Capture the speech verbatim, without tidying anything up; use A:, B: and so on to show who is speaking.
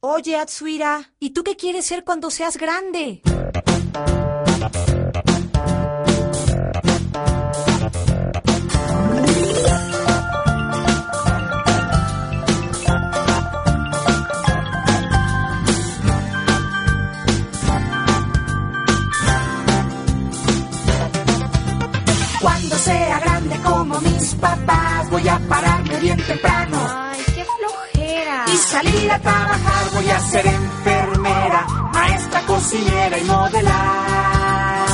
A: Oye, Atsuhira, ¿y tú qué quieres ser cuando seas grande?
B: Cuando sea grande como mis papás, voy a pararme bien temprano.
A: Ay, qué flojera.
B: Y salir a trabajar, voy a ser enfermera, maestra, cocinera y modelar.